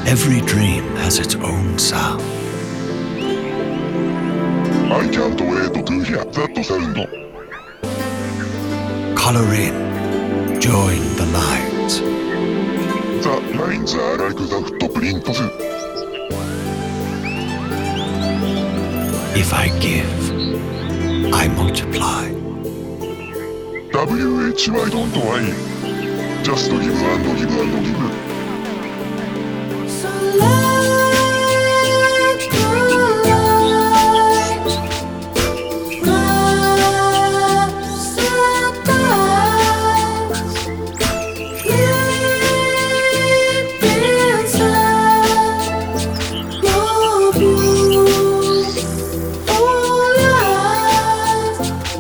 Every dream has its own sound. I can't wait to hear that sound. Color in, join the lines. The lines are like the footprints. If I give, I multiply. WHY don't I? Just give and give and give. So let the light rise and dance deep inside your beautiful eyes.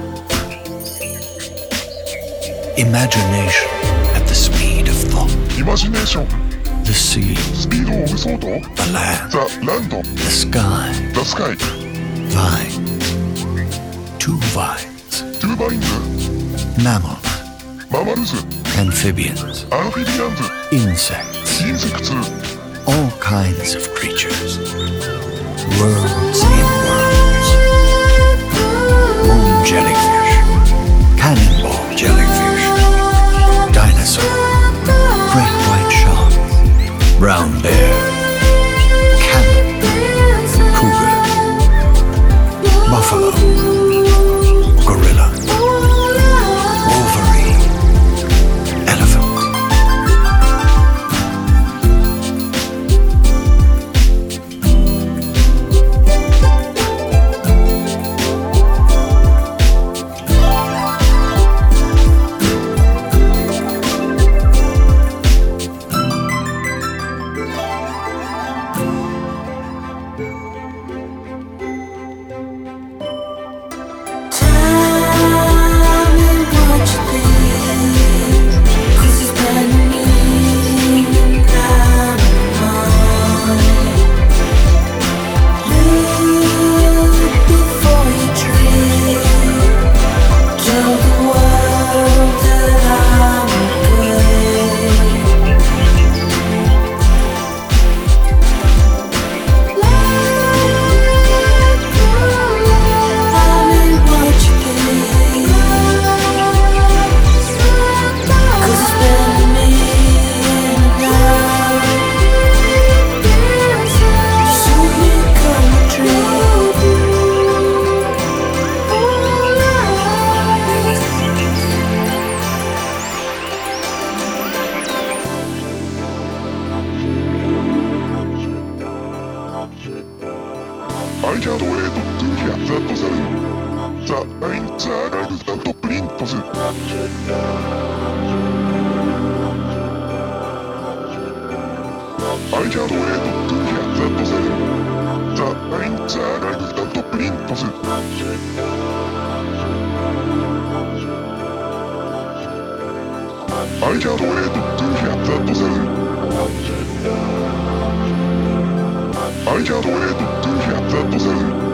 Imagination at the speed of thought. Imagination. The sea, スピードを生そうと the land, The land, the sky, the sky, vine, two vines, two vines, mammals, mammals, amphibians, amphibians, insects, insects, all kinds of creatures. Worlds in worlds. Moon jellyfish, cannonball jellyfish, dinosaur, great white shark, brown bear, camel, cougar, buffalo, gorilla, wolverine, elephant. I can't wait to hear that sound. The lines are like the footprints. I can't wait to hear that sound. The lines are like the footprints. I can't wait to hear that sound. I can't wait to hear that sound.